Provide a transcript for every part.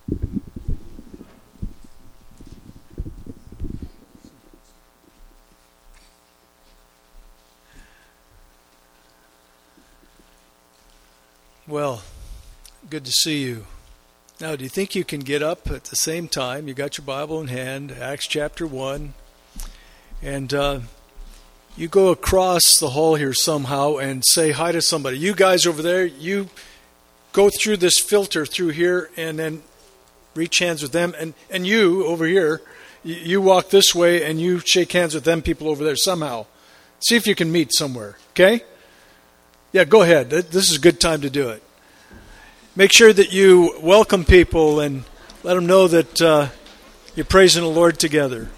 Well, good to see you. Now, do you think you can get up at the same time? You got your Bible in hand, Acts chapter 1, and you go across the hall here somehow and say hi to somebody. You guys over there, you go through this filter through here and then reach hands with them. And you over here, you walk this way and you shake hands with them people over there somehow. See if you can meet somewhere, okay? Yeah, go ahead. This is a good time to do it. Make sure that you welcome people and let them know that you're praising the Lord together.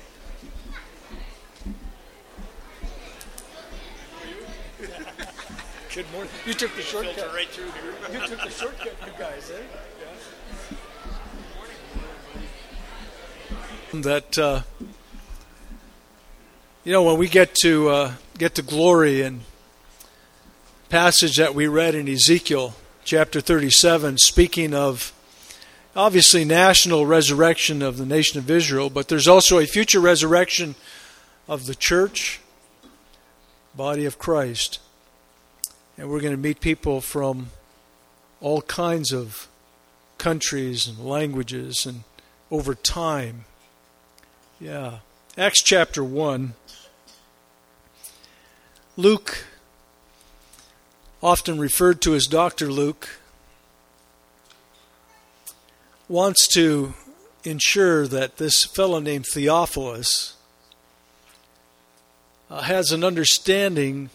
Good morning. You took the shortcut. Right through here. You took the shortcut, you guys, eh? Yeah. That when we get to glory and passage that we read in Ezekiel chapter 37, speaking of obviously national resurrection of the nation of Israel, but there's also a future resurrection of the church, body of Christ. And we're going to meet people from all kinds of countries and languages and over time. Yeah. Acts chapter 1. Luke, often referred to as Dr. Luke, wants to ensure that this fellow named Theophilus has an understanding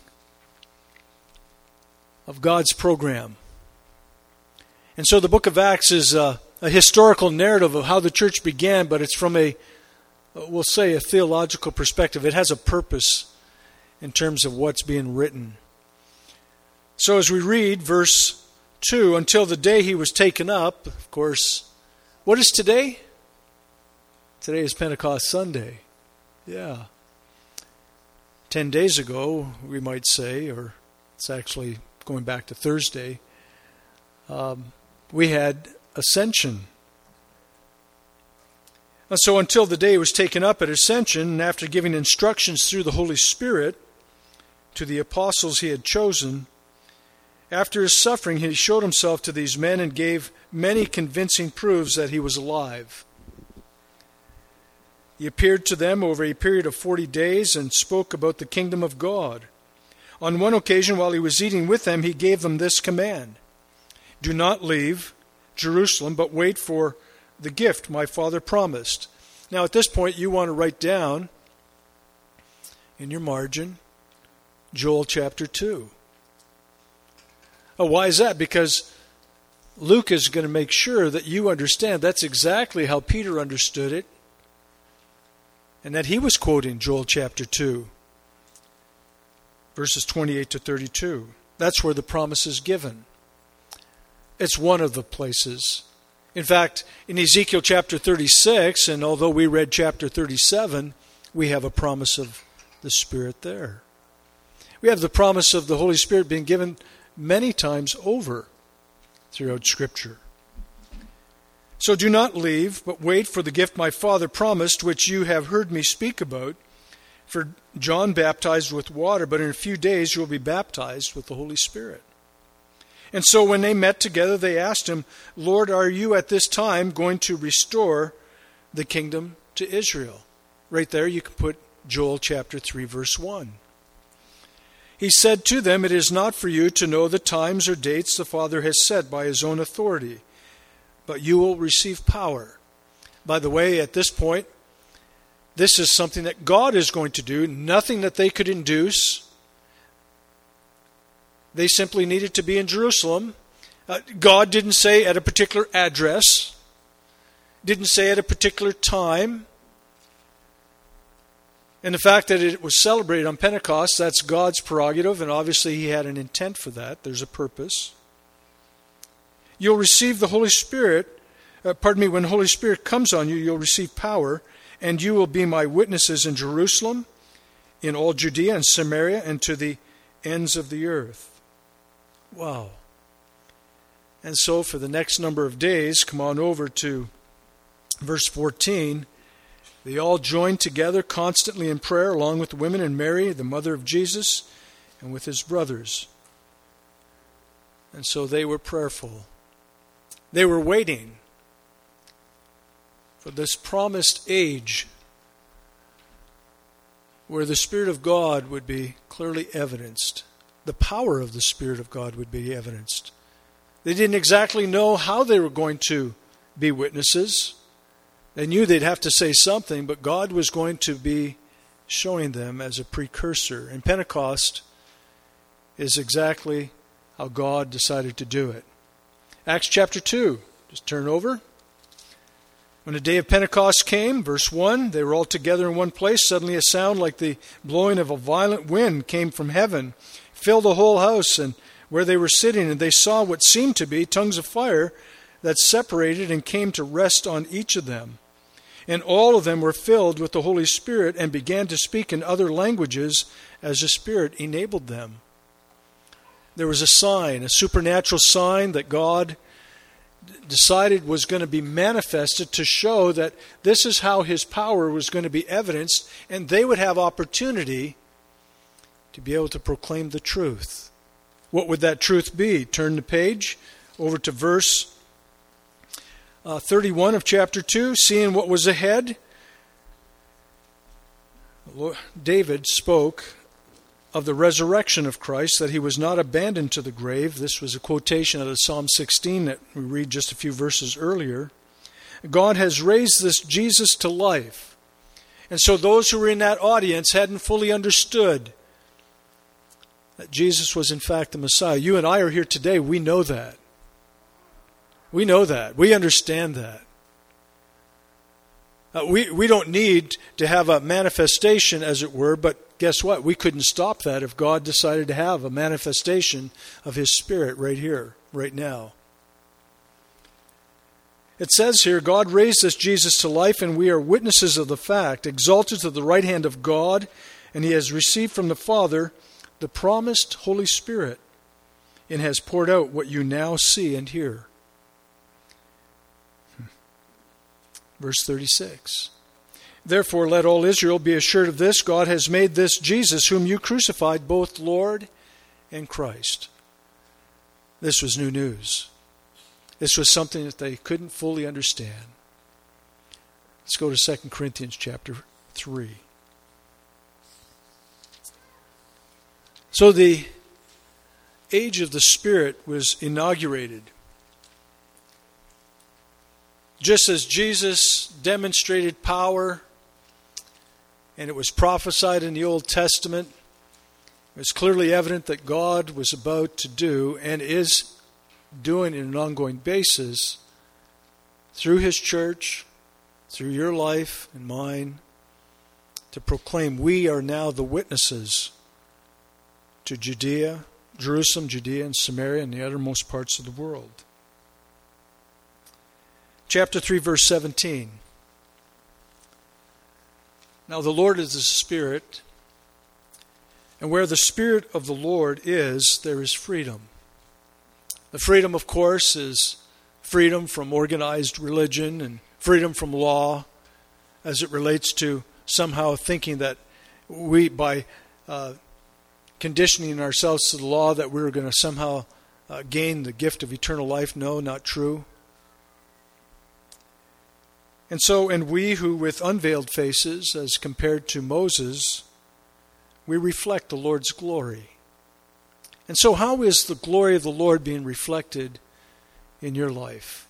of God's program. And so the book of Acts is a historical narrative of how the church began, but it's from we'll say, a theological perspective. It has a purpose in terms of what's being written. So as we read verse 2, until the day he was taken up, of course, what is today? Today is Pentecost Sunday. Yeah. 10 days ago, we might say, or it's actually going back to Thursday, we had Ascension. And so until the day he was taken up at Ascension, and after giving instructions through the Holy Spirit to the apostles he had chosen, after his suffering, he showed himself to these men and gave many convincing proofs that he was alive. He appeared to them over a period of 40 days and spoke about the kingdom of God. On one occasion, while he was eating with them, he gave them this command: "Do not leave Jerusalem, but wait for the gift my Father promised." Now, at this point, you want to write down in your margin Joel chapter 2. Oh, why is that? Because Luke is going to make sure that you understand that's exactly how Peter understood it, and that he was quoting Joel chapter 2, verses 28 to 32. That's where the promise is given. It's one of the places. In fact, in Ezekiel chapter 36, and although we read chapter 37, we have a promise of the Spirit there. We have the promise of the Holy Spirit being given many times over throughout Scripture. So do not leave, but wait for the gift my Father promised, which you have heard me speak about. For John baptized with water, but in a few days you will be baptized with the Holy Spirit. And so when they met together, they asked him, "Lord, are you at this time going to restore the kingdom to Israel?" Right there you can put Joel chapter 3, verse 1. He said to them, "It is not for you to know the times or dates the Father has set by his own authority, but you will receive power." By the way, at this point, this is something that God is going to do, nothing that they could induce. They simply needed to be in Jerusalem. God didn't say at a particular address, didn't say at a particular time. And the fact that it was celebrated on Pentecost, that's God's prerogative, and obviously he had an intent for that. There's a purpose. You'll receive the Holy Spirit, when the Holy Spirit comes on you, you'll receive power, and you will be my witnesses in Jerusalem, in all Judea and Samaria, and to the ends of the earth. Wow. And so for the next number of days, come on over to Verse 14, they all joined together constantly in prayer, along with the women and Mary, the mother of Jesus, and with his brothers. And so they were prayerful. They were waiting for this promised age where the Spirit of God would be clearly evidenced. The power of the Spirit of God would be evidenced. They didn't exactly know how they were going to be witnesses. They knew they'd have to say something, but God was going to be showing them as a precursor. And Pentecost is exactly how God decided to do it. Acts chapter 2. Just turn over. When the day of Pentecost came, verse 1, they were all together in one place. Suddenly a sound like the blowing of a violent wind came from heaven, filled the whole house and where they were sitting, and they saw what seemed to be tongues of fire that separated and came to rest on each of them. And all of them were filled with the Holy Spirit and began to speak in other languages as the Spirit enabled them. There was a sign, a supernatural sign that God decided was going to be manifested to show that this is how his power was going to be evidenced, and they would have opportunity to be able to proclaim the truth. What would that truth be? Turn the page over to verse 31 of chapter 2. Seeing what was ahead, David spoke of the resurrection of Christ, that he was not abandoned to the grave. This was a quotation out of Psalm 16 that we read just a few verses earlier. God has raised this Jesus to life. And so those who were in that audience hadn't fully understood that Jesus was in fact the Messiah. You and I are here today. We know that. We know that. We understand that. We don't need to have a manifestation, as it were, but guess what? We couldn't stop that if God decided to have a manifestation of his Spirit right here, right now. It says here, God raised this Jesus to life, and we are witnesses of the fact, exalted to the right hand of God, and he has received from the Father the promised Holy Spirit, and has poured out what you now see and hear. Verse 36. Therefore, let all Israel be assured of this: God has made this Jesus, whom you crucified, both Lord and Christ. This was new news. This was something that they couldn't fully understand. Let's go to 2 Corinthians chapter 3. So the age of the Spirit was inaugurated. Just as Jesus demonstrated power, and it was prophesied in the Old Testament, it was clearly evident that God was about to do and is doing in an ongoing basis through his church, through your life and mine, to proclaim we are now the witnesses to Judea, Jerusalem, Judea, and Samaria, and the uttermost parts of the world. Chapter 3, verse 17. Now the Lord is the Spirit, and where the Spirit of the Lord is, there is freedom. The freedom, of course, is freedom from organized religion and freedom from law, as it relates to somehow thinking that we, by conditioning ourselves to the law, that we're going to somehow gain the gift of eternal life. No, not true. And we who with unveiled faces, as compared to Moses, we reflect the Lord's glory. And so how is the glory of the Lord being reflected in your life?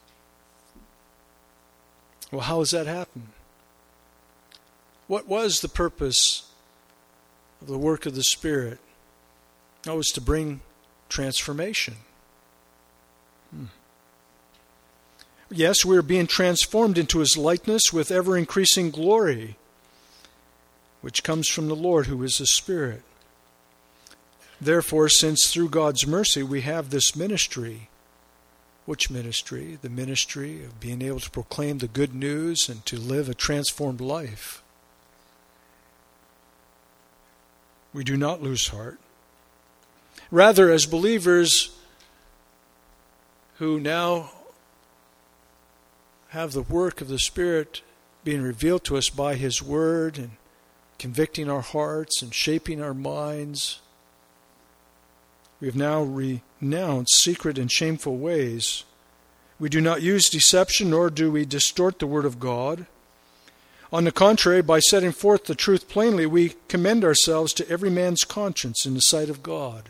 Well, how does that happen? What was the purpose of the work of the Spirit? It was to bring transformation. Yes, we are being transformed into his likeness with ever-increasing glory, which comes from the Lord, who is the Spirit. Therefore, since through God's mercy we have this ministry, which ministry? The ministry of being able to proclaim the good news and to live a transformed life. We do not lose heart. Rather, as believers who now have the work of the Spirit being revealed to us by His Word and convicting our hearts and shaping our minds. We have now renounced secret and shameful ways. We do not use deception, nor do we distort the Word of God. On the contrary, by setting forth the truth plainly, we commend ourselves to every man's conscience in the sight of God.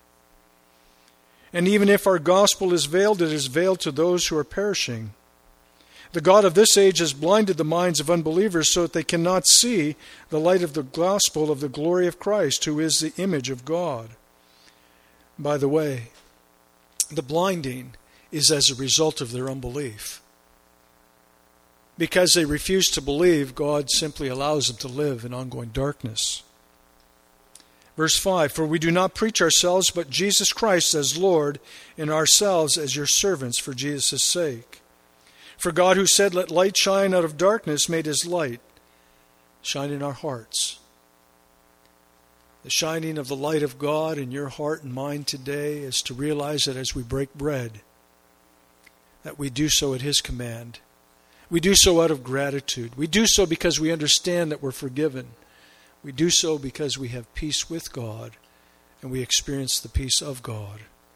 And even if our gospel is veiled, it is veiled to those who are perishing. The God of this age has blinded the minds of unbelievers so that they cannot see the light of the gospel of the glory of Christ, who is the image of God. By the way, the blinding is as a result of their unbelief. Because they refuse to believe, God simply allows them to live in ongoing darkness. Verse 5, for we do not preach ourselves, but Jesus Christ as Lord, and ourselves as your servants for Jesus' sake. For God, who said, let light shine out of darkness, made His light shine in our hearts. The shining of the light of God in your heart and mind today is to realize that as we break bread, that we do so at His command. We do so out of gratitude. We do so because we understand that we're forgiven. We do so because we have peace with God and we experience the peace of God.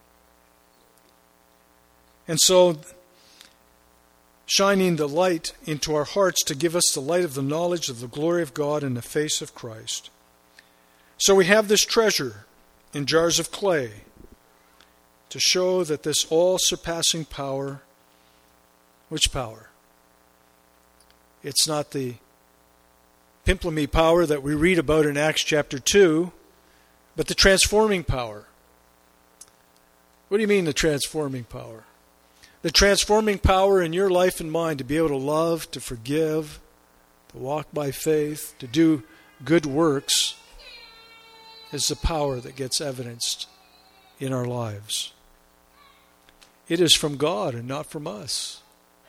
And so, shining the light into our hearts to give us the light of the knowledge of the glory of God in the face of Christ. So we have this treasure in jars of clay to show that this all-surpassing power, which power? It's not the Pimplemy power that we read about in Acts chapter 2, but the transforming power. What do you mean the transforming power? The transforming power in your life and mine to be able to love, to forgive, to walk by faith, to do good works is the power that gets evidenced in our lives. It is from God and not from us.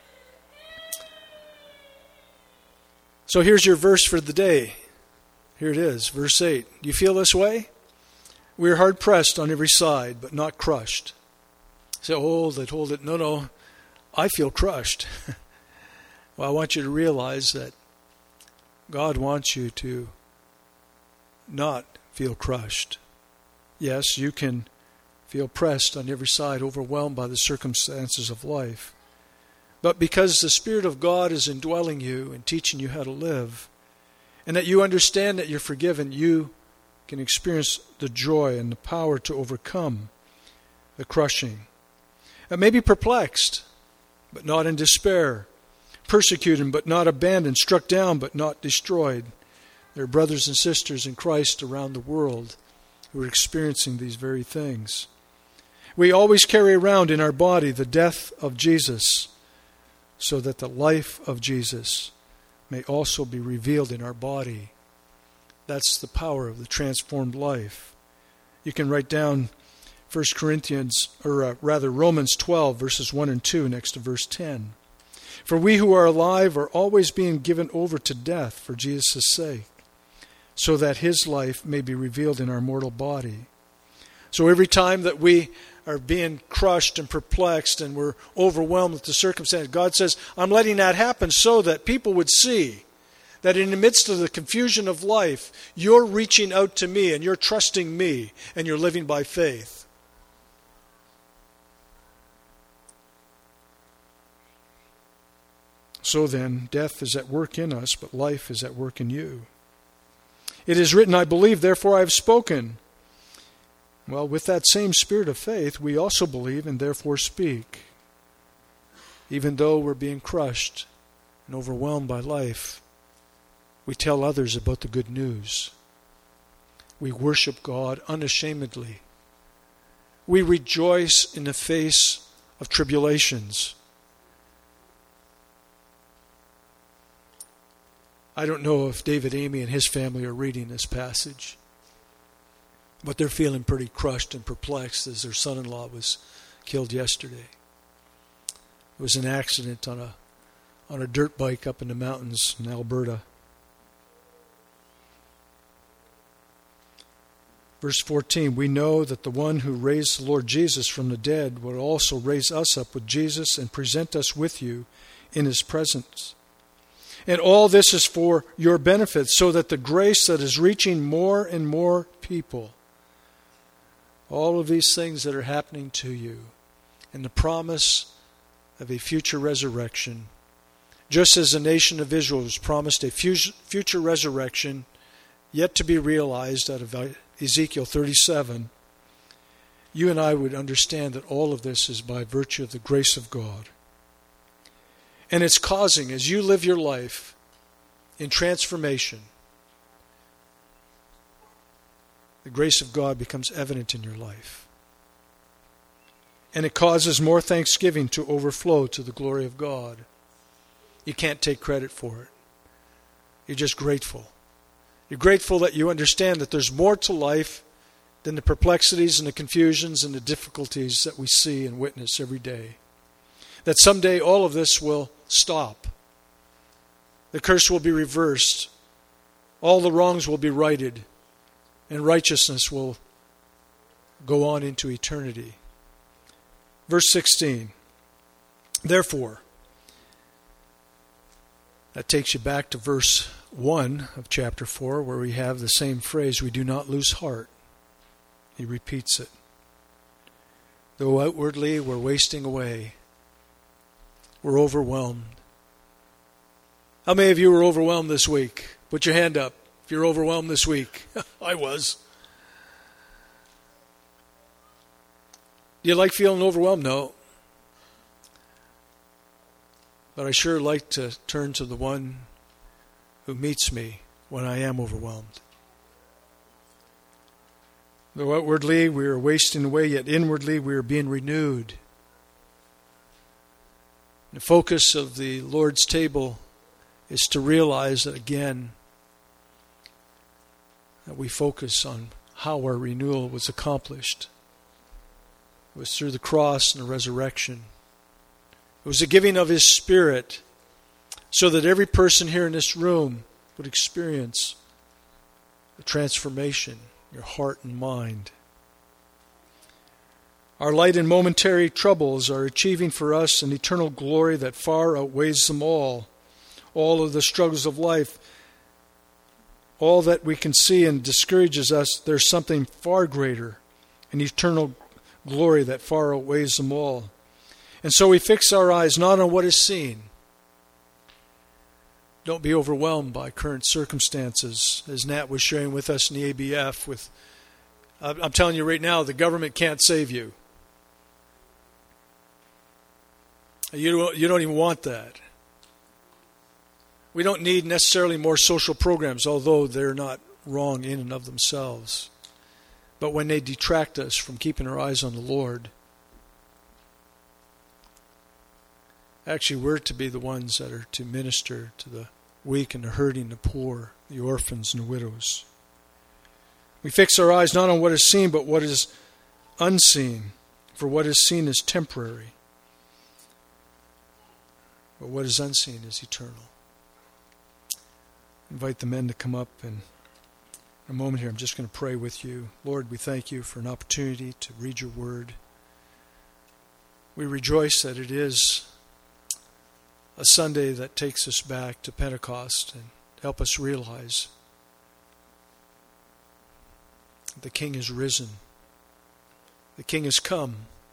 So here's your verse for the day. Here it is, verse 8. Do you feel this way? We are hard pressed on every side, but not crushed. Say, hold it. No, I feel crushed. Well, I want you to realize that God wants you to not feel crushed. Yes, you can feel pressed on every side, overwhelmed by the circumstances of life. But because the Spirit of God is indwelling you and teaching you how to live, and that you understand that you're forgiven, you can experience the joy and the power to overcome the crushing. And maybe perplexed, but not in despair. Persecuted, but not abandoned. Struck down, but not destroyed. There are brothers and sisters in Christ around the world who are experiencing these very things. We always carry around in our body the death of Jesus, so that the life of Jesus may also be revealed in our body. That's the power of the transformed life. You can write down Romans 12, verses 1 and 2, next to verse 10. For we who are alive are always being given over to death for Jesus' sake, so that His life may be revealed in our mortal body. So every time that we are being crushed and perplexed and we're overwhelmed with the circumstance, God says, I'm letting that happen so that people would see that in the midst of the confusion of life, you're reaching out to me and you're trusting me and you're living by faith. So then, death is at work in us, but life is at work in you. It is written, I believe, therefore I have spoken. Well, with that same spirit of faith, we also believe and therefore speak. Even though we're being crushed and overwhelmed by life, we tell others about the good news. We worship God unashamedly. We rejoice in the face of tribulations. I don't know if David Amy and his family are reading this passage, but they're feeling pretty crushed and perplexed as their son-in-law was killed yesterday. It was an accident on a dirt bike up in the mountains in Alberta. Verse 14, we know that the one who raised the Lord Jesus from the dead will also raise us up with Jesus and present us with you in His presence. And all this is for your benefit, so that the grace that is reaching more and more people, all of these things that are happening to you, and the promise of a future resurrection, just as the nation of Israel was promised a future resurrection yet to be realized out of Ezekiel 37, you and I would understand that all of this is by virtue of the grace of God. And it's causing, as you live your life in transformation, the grace of God becomes evident in your life. And it causes more thanksgiving to overflow to the glory of God. You can't take credit for it. You're just grateful. You're grateful that you understand that there's more to life than the perplexities and the confusions and the difficulties that we see and witness every day. That someday all of this will stop. The curse will be reversed. All the wrongs will be righted. And righteousness will go on into eternity. Verse 16. Therefore, that takes you back to verse 1 of chapter 4, where we have the same phrase, we do not lose heart. He repeats it. Though outwardly we're wasting away, we're overwhelmed. How many of you were overwhelmed this week? Put your hand up if you're overwhelmed this week. I was. Do you like feeling overwhelmed? No. But I sure like to turn to the one who meets me when I am overwhelmed. Though outwardly we are wasting away, yet inwardly we are being renewed. The focus of the Lord's table is to realize that again, that we focus on how our renewal was accomplished. It was through the cross and the resurrection. It was the giving of His Spirit so that every person here in this room would experience a transformation in your heart and mind. Our light and momentary troubles are achieving for us an eternal glory that far outweighs them all. All of the struggles of life, all that we can see and discourages us, there's something far greater, an eternal glory that far outweighs them all. And so we fix our eyes not on what is seen. Don't be overwhelmed by current circumstances, as Nat was sharing with us in the ABF. I'm telling you right now, the government can't save you. You don't even want that. We don't need necessarily more social programs, although they're not wrong in and of themselves. But when they detract us from keeping our eyes on the Lord, actually we're to be the ones that are to minister to the weak and the hurting, the poor, the orphans and the widows. We fix our eyes not on what is seen, but what is unseen. For what is seen is temporary, but what is unseen is eternal. Invite the men to come up, and in a moment here I'm just going to pray with you. Lord, we thank you for an opportunity to read your word. We rejoice that it is a Sunday that takes us back to Pentecost and help us realize the King is risen. The King has come.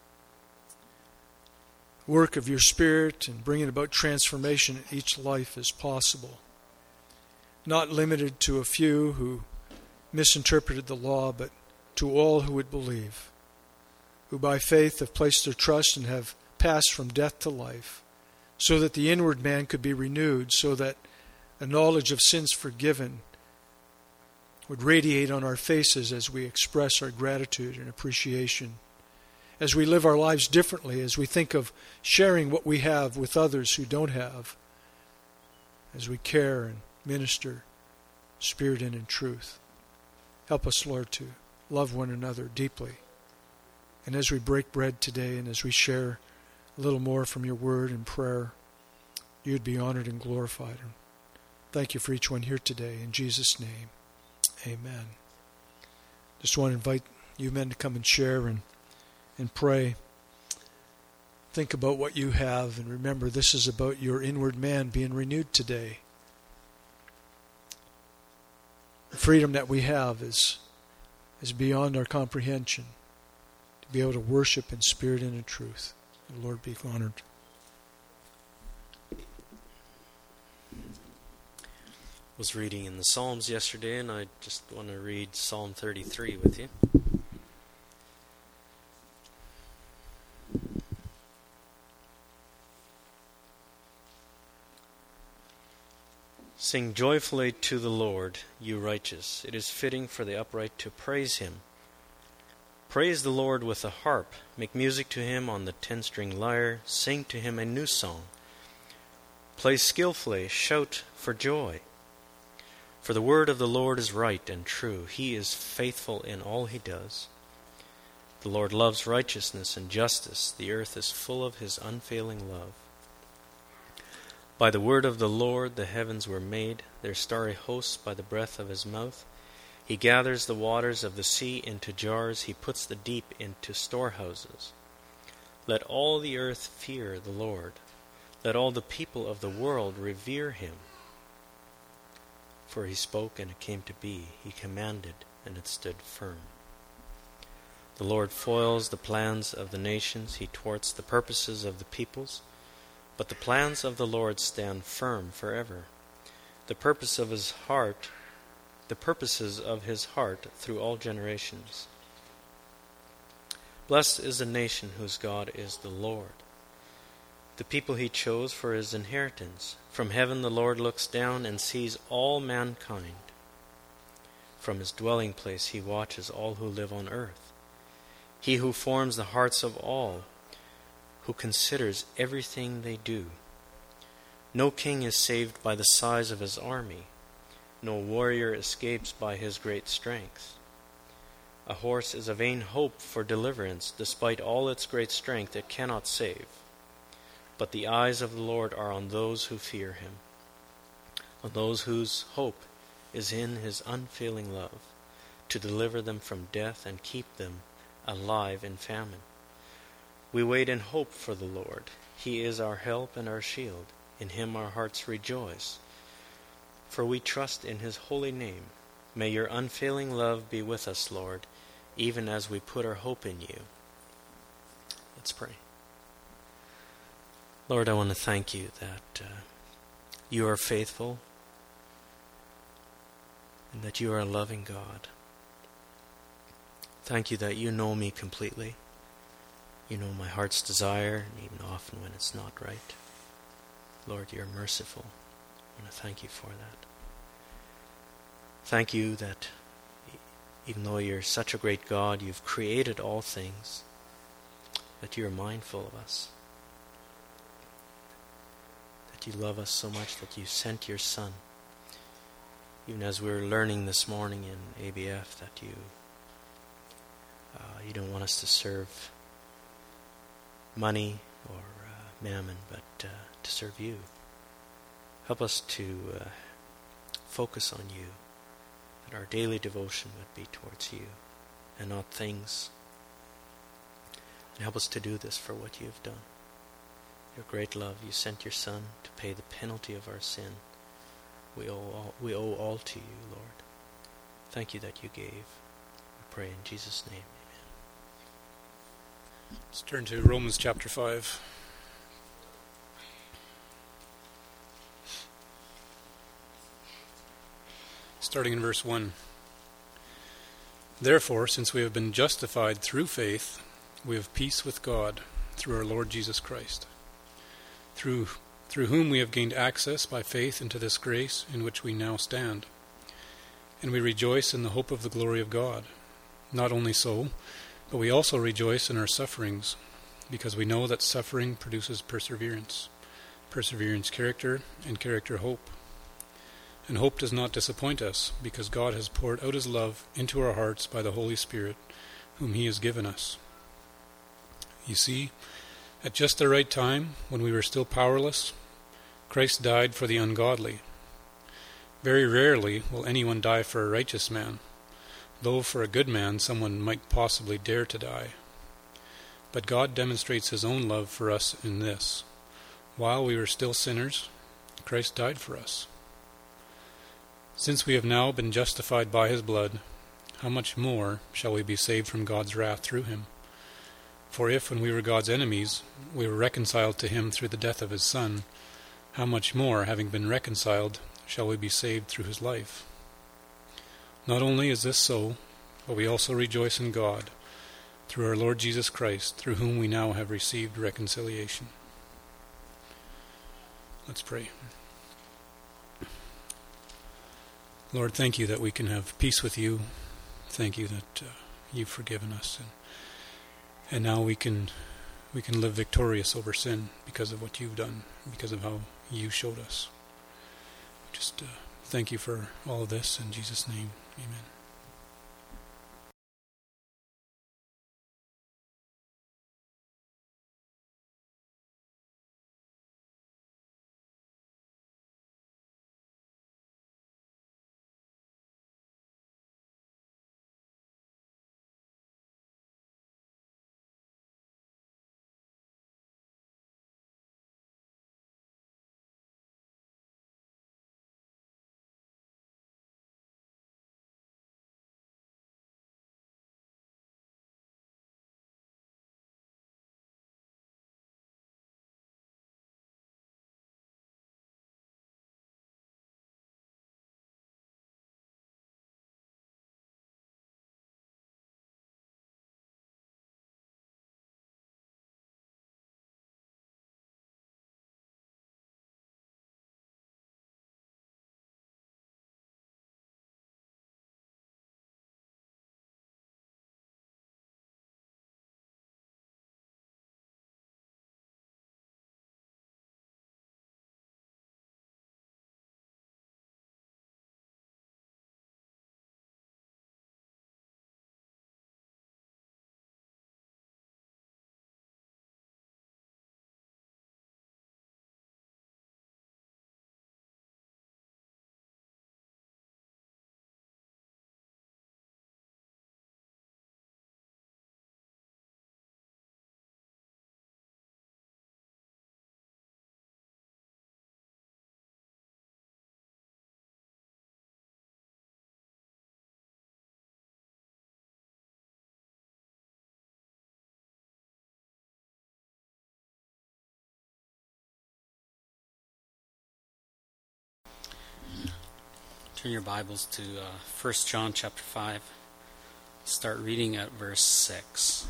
Work of your Spirit and bringing about transformation in each life is possible. Not limited to a few who misinterpreted the law, but to all who would believe, who by faith have placed their trust and have passed from death to life, so that the inward man could be renewed, so that a knowledge of sins forgiven would radiate on our faces as we express our gratitude and appreciation, as we live our lives differently, as we think of sharing what we have with others who don't have, as we care and minister spirit and in truth. Help us, Lord, to love one another deeply. And as we break bread today and as we share a little more from your word and prayer, you'd be honored and glorified. And thank you for each one here today. In Jesus' name, amen. Just want to invite you men to come and share and pray. Think about what you have, and remember, this is about your inward man being renewed today. The freedom that we have is beyond our comprehension, to be able to worship in spirit and in truth. The Lord be honored. Was reading in the Psalms yesterday, and I just want to read Psalm 33 with you. Sing joyfully to the Lord, you righteous. It is fitting for the upright to praise him. Praise the Lord with the harp. Make music to him on the 10-string lyre. Sing to him a new song. Play skillfully. Shout for joy. For the word of the Lord is right and true. He is faithful in all he does. The Lord loves righteousness and justice. The earth is full of his unfailing love. By the word of the Lord the heavens were made, their starry hosts by the breath of his mouth. He gathers the waters of the sea into jars. He puts the deep into storehouses. Let all the earth fear the Lord. Let all the people of the world revere him. For he spoke, and it came to be. He commanded, and it stood firm. The Lord foils the plans of the nations. He thwarts the purposes of the peoples. But the plans of the Lord stand firm forever. The purposes of his heart through all generations. Blessed is the nation whose God is the Lord, the people he chose for his inheritance. From heaven the Lord looks down and sees all mankind. From his dwelling place he watches all who live on earth. He who forms the hearts of all, who considers everything they do. No king is saved by the size of his army. No warrior escapes by his great strength. A horse is a vain hope for deliverance. Despite all its great strength, it cannot save. But the eyes of the Lord are on those who fear him, on those whose hope is in his unfailing love, to deliver them from death and keep them alive in famine. We wait in hope for the Lord. He is our help and our shield. In him our hearts rejoice, for we trust in his holy name. May your unfailing love be with us, Lord, even as we put our hope in you. Let's pray. Lord, I want to thank you that you are faithful and that you are a loving God. Thank you that you know me completely. You know my heart's desire, and even often when it's not right. Lord, you're merciful. I want to thank you for that. Thank you that even though you're such a great God, you've created all things, that you're mindful of us. That you love us so much that you sent your Son. Even as we were learning this morning in ABF, that you don't want us to serve money or mammon, but to serve you. Help us to focus on you, that our daily devotion would be towards you and not things. And help us to do this for what you have done. Your great love, you sent your Son to pay the penalty of our sin. We owe all to you, Lord. Thank you that you gave. We pray in Jesus' name. Let's turn to Romans chapter 5. Starting in verse 1. Therefore, since we have been justified through faith, we have peace with God through our Lord Jesus Christ, through whom we have gained access by faith into this grace in which we now stand. And we rejoice in the hope of the glory of God. Not only so, but we also rejoice in our sufferings, because we know that suffering produces perseverance, perseverance character, and character hope. And hope does not disappoint us, because God has poured out his love into our hearts by the Holy Spirit, whom he has given us. You see, at just the right time, when we were still powerless, Christ died for the ungodly. Very rarely will anyone die for a righteous man, though for a good man someone might possibly dare to die. But God demonstrates his own love for us in this: while we were still sinners, Christ died for us. Since we have now been justified by his blood, how much more shall we be saved from God's wrath through him? For if, when we were God's enemies, we were reconciled to him through the death of his Son, how much more, having been reconciled, shall we be saved through his life? Not only is this so, but we also rejoice in God, through our Lord Jesus Christ, through whom we now have received reconciliation. Let's pray. Lord, thank you that we can have peace with you. Thank you that you've forgiven us, and now we can live victorious over sin because of what you've done, because of how you showed us. Just thank you for all of this. In Jesus' name, amen. Turn your Bibles to 1 John chapter 5. Start reading at verse 6.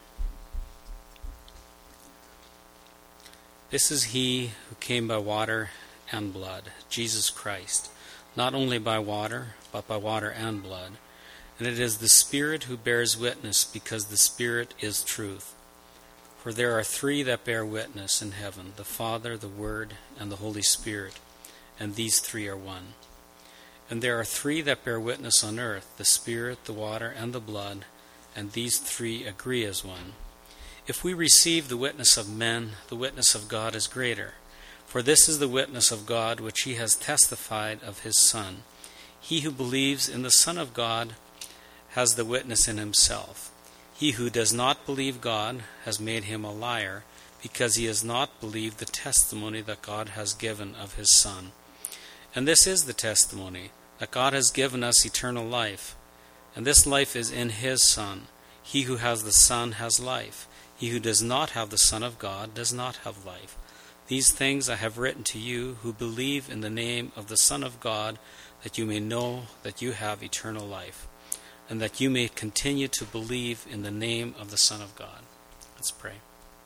This is he who came by water and blood, Jesus Christ, not only by water, but by water and blood. And it is the Spirit who bears witness, because the Spirit is truth. For there are three that bear witness in heaven, the Father, the Word, and the Holy Spirit, and these three are one. And there are three that bear witness on earth, the Spirit, the water, and the blood, and these three agree as one. If we receive the witness of men, the witness of God is greater. For this is the witness of God which he has testified of his Son. He who believes in the Son of God has the witness in himself. He who does not believe God has made him a liar, because he has not believed the testimony that God has given of his Son. And this is the testimony, that God has given us eternal life, and this life is in his Son. He who has the Son has life. He who does not have the Son of God does not have life. These things I have written to you who believe in the name of the Son of God, that you may know that you have eternal life, and that you may continue to believe in the name of the Son of God. Let's pray.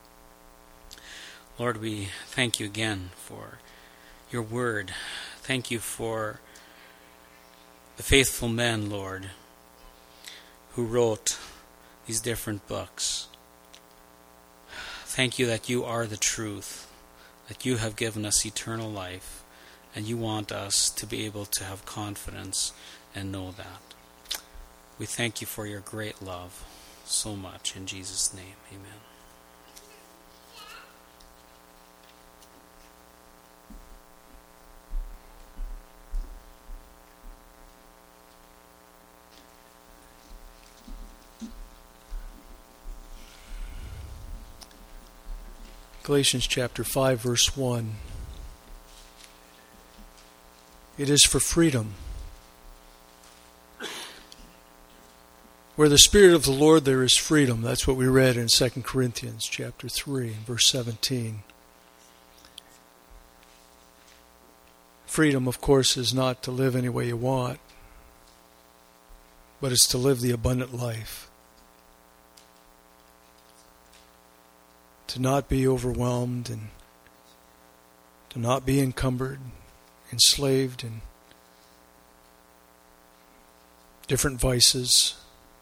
Lord, we thank you again for your word. Thank you for the faithful men, Lord, who wrote these different books. Thank you that you are the truth, that you have given us eternal life, and you want us to be able to have confidence and know that. We thank you for your great love so much. In Jesus' name, amen. Galatians chapter 5, verse 1. It is for freedom. Where the Spirit of the Lord, there is freedom. That's what we read in 2 Corinthians chapter 3, verse 17. Freedom, of course, is not to live any way you want, but it's to live the abundant life. To not be overwhelmed and to not be encumbered, enslaved in different vices.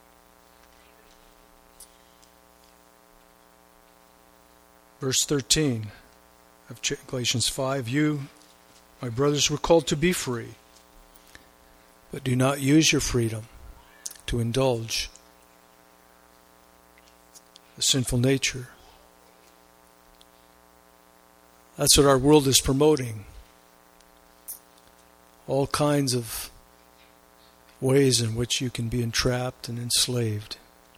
Verse 13 of Galatians 5, you, my brothers, were called to be free, but do not use your freedom to indulge the sinful nature. That's what our world is promoting. All kinds of ways in which you can be entrapped and enslaved.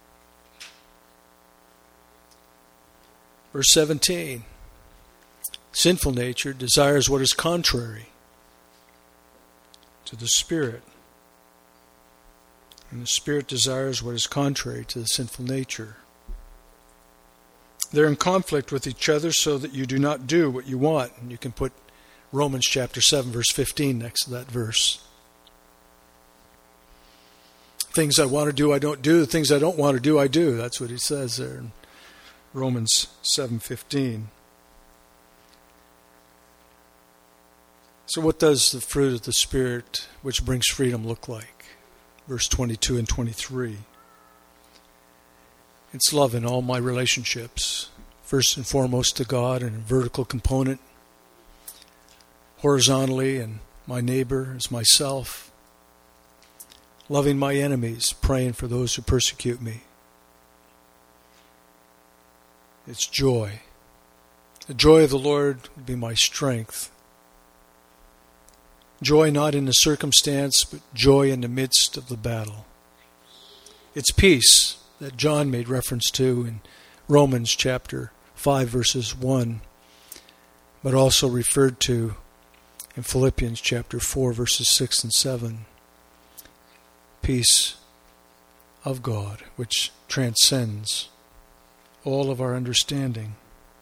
Verse 17. Sinful nature desires what is contrary to the Spirit. And the Spirit desires what is contrary to the sinful nature. They're in conflict with each other so that you do not do what you want. And you can put Romans chapter 7, verse 15 next to that verse. Things I want to do, I don't do. The things I don't want to do, I do. That's what he says there in Romans 7:15. So what does the fruit of the Spirit, which brings freedom, look like? Verse 22 and 23. It's love in all my relationships, first and foremost to God, and a vertical component, horizontally, and my neighbor as myself. Loving my enemies, praying for those who persecute me. It's joy. The joy of the Lord will be my strength. Joy not in the circumstance, but joy in the midst of the battle. It's peace that John made reference to in Romans chapter 5, verses 1, but also referred to in Philippians chapter 4, verses 6 and 7. Peace of God, which transcends all of our understanding.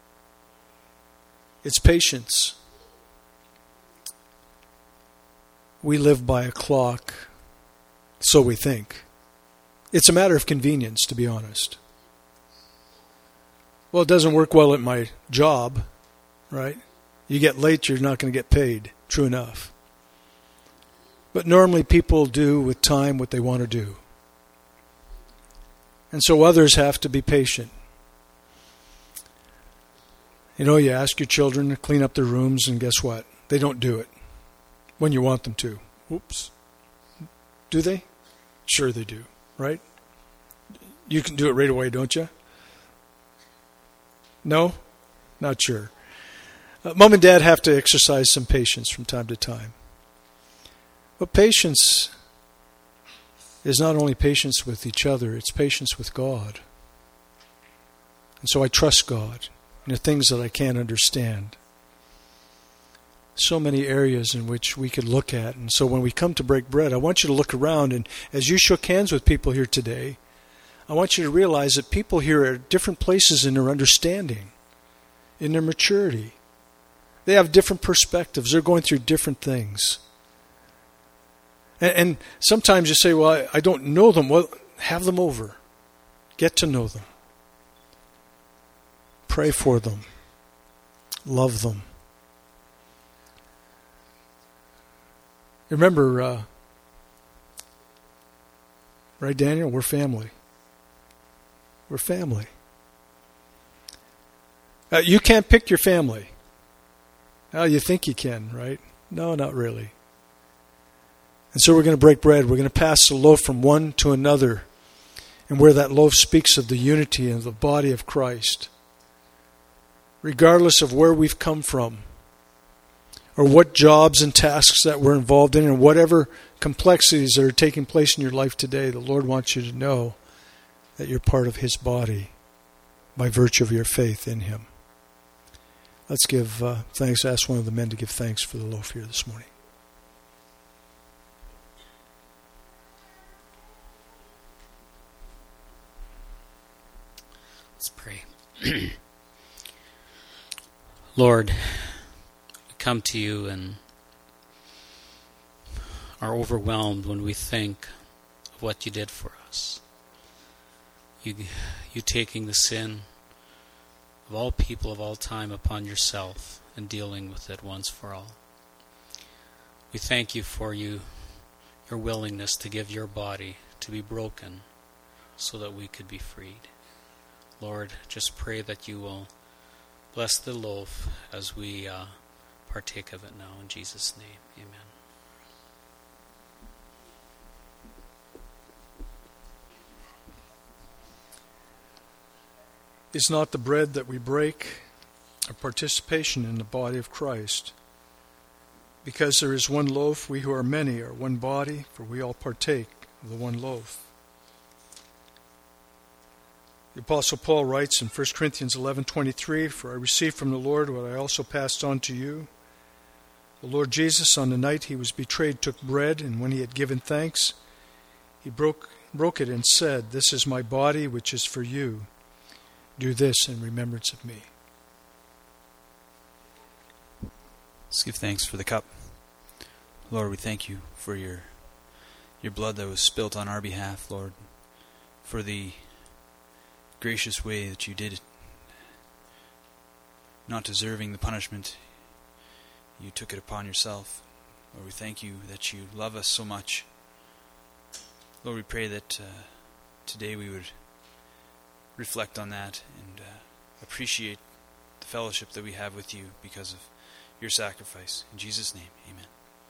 It's patience. We live by a clock, so we think. It's a matter of convenience, to be honest. Well, it doesn't work well at my job, right? You get late, you're not going to get paid. True enough. But normally people do with time what they want to do. And so others have to be patient. You know, you ask your children to clean up their rooms, and guess what? They don't do it when you want them to. Oops. Do they? Sure they do, right? You can do it right away, don't you? No? Not sure. Mom and Dad have to exercise some patience from time to time. But patience is not only patience with each other, it's patience with God. And so I trust God in the things that I can't understand. So many areas in which we could look at. And so when we come to break bread, I want you to look around, and as you shook hands with people here today, I want you to realize that people here are at different places in their understanding, in their maturity. They have different perspectives. They're going through different things. And sometimes you say, well, I don't know them. Well, have them over. Get to know them. Pray for them. Love them. Remember, right, Daniel? We're family. We're family. You can't pick your family. Oh, you think you can, right? No, not really. And so we're going to break bread. We're going to pass the loaf from one to another. And where that loaf speaks of the unity of the body of Christ. Regardless of where we've come from. Or what jobs and tasks that we're involved in. And whatever complexities that are taking place in your life today. The Lord wants you to know that you're part of His body. By virtue of your faith in Him. Let's give thanks. Ask one of the men to give thanks for the loaf here this morning. Let's pray. Lord, we come to you and are overwhelmed when we think of what you did for us. You taking the sin of all people of all time upon yourself and dealing with it once for all. We thank you for your willingness to give your body to be broken so that we could be freed. Lord, just pray that you will bless the loaf as we partake of it now. In Jesus' name, amen. Is not the bread that we break a participation in the body of Christ? Because there is one loaf, we who are many are one body, for we all partake of the one loaf. The Apostle Paul writes in 1 Corinthians 11:23, "For I received from the Lord what I also passed on to you. The Lord Jesus, on the night he was betrayed, took bread, and when he had given thanks, he broke it and said, 'This is my body, which is for you. Do this in remembrance of me.'" Let's give thanks for the cup. Lord, we thank you for your blood that was spilt on our behalf, Lord, for the gracious way that you did it. Not deserving the punishment, you took it upon yourself. Lord, we thank you that you love us so much. Lord, we pray that today we would reflect on that and appreciate the fellowship that we have with you because of your sacrifice. In Jesus' name, amen.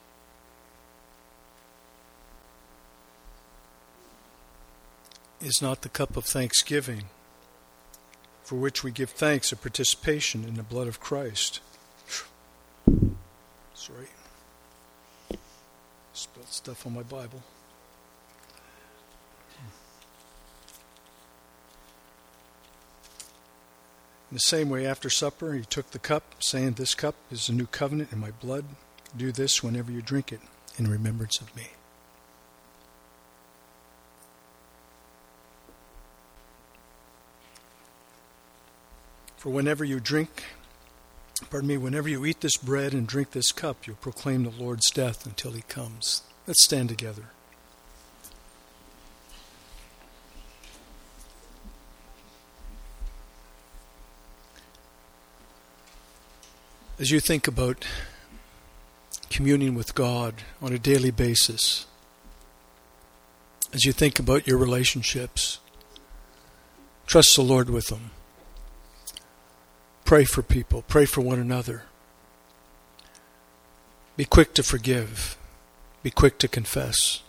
Is not the cup of thanksgiving, for which we give thanks, a participation in the blood of Christ? Sorry. Spilled stuff on my Bible. In the same way, after supper, he took the cup, saying, "This cup is the new covenant in my blood. Do this whenever you drink it in remembrance of me." For whenever you eat this bread and drink this cup, you'll proclaim the Lord's death until he comes. Let's stand together. As you think about communing with God on a daily basis, as you think about your relationships, trust the Lord with them. Pray for people. Pray for one another. Be quick to forgive. Be quick to confess.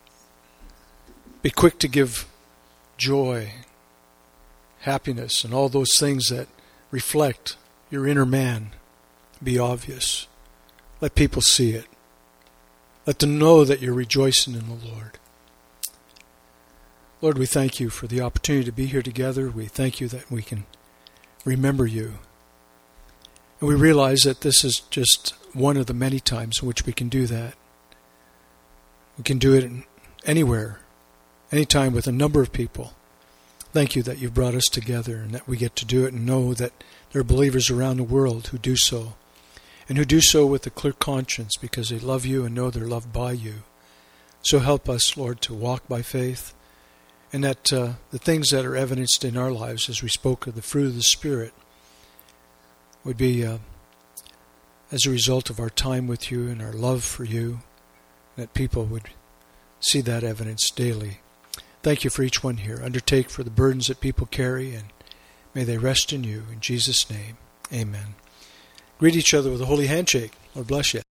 Be quick to give joy, happiness, and all those things that reflect your inner man. Be obvious. Let people see it. Let them know that you're rejoicing in the Lord. Lord, we thank you for the opportunity to be here together. We thank you that we can remember you. And we realize that this is just one of the many times in which we can do that. We can do it anywhere, anytime with a number of people. Thank you that you've brought us together and that we get to do it and know that there are believers around the world who do so. And who do so with a clear conscience because they love you and know they're loved by you. So help us, Lord, to walk by faith, and that the things that are evidenced in our lives, as we spoke of the fruit of the Spirit, would be as a result of our time with you and our love for you, that people would see that evidence daily. Thank you for each one here. Undertake for the burdens that people carry, and may they rest in you. In Jesus' name, amen. Greet each other with a holy handshake. Lord bless you.